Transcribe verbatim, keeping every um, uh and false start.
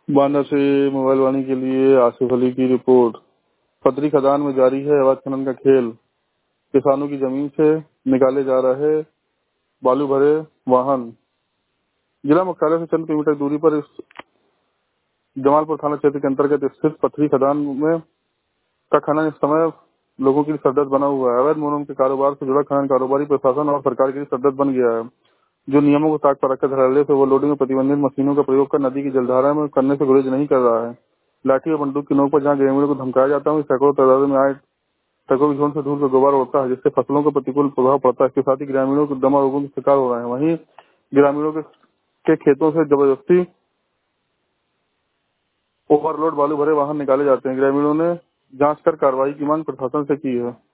बांदा से मोबाइल वाणी के लिए आसिफ अली की रिपोर्ट। पथरी खदान में जारी है अवैध खनन का खेल। किसानों की जमीन से निकाले जा रहे बालू भरे वाहन। जिला मुख्यालय से चंद किलोमीटर दूरी पर इस जमालपुर थाना क्षेत्र के अंतर्गत स्थित पथरी खदान में का खनन इस समय लोगों के लिए सरदर्द बना हुआ है। अवैध मोरम के कारोबार से जुड़ा खनन कारोबारी प्रशासन और सरकार के लिए सरदर्द बन गया है, जो नियमों को ताक पर रखकर धड़ल्ले से ओवरलोडिंग में प्रतिबंधित मशीनों का प्रयोग कर नदी की जलधारा में करने से गुरेज नहीं कर रहा है। लाठी और बंदूक की नोक पर जहां ग्रामीणों को धमकाया जाता है, सैकड़ों तादाद में आए ट्रकों की झुंड से धूल का गुबार उड़ता है, जिससे फसलों को प्रतिकूल प्रभाव पड़ता है। इसके साथ ही ग्रामीणों को दमा रोगों का शिकार हो रहे हैं। वहीं ग्रामीणों के, के खेतों से जबरदस्ती ओवरलोड बालू भरे वाहन निकाले जाते हैं। ग्रामीणों ने जांच कर कार्रवाई की मांग प्रशासन से की है।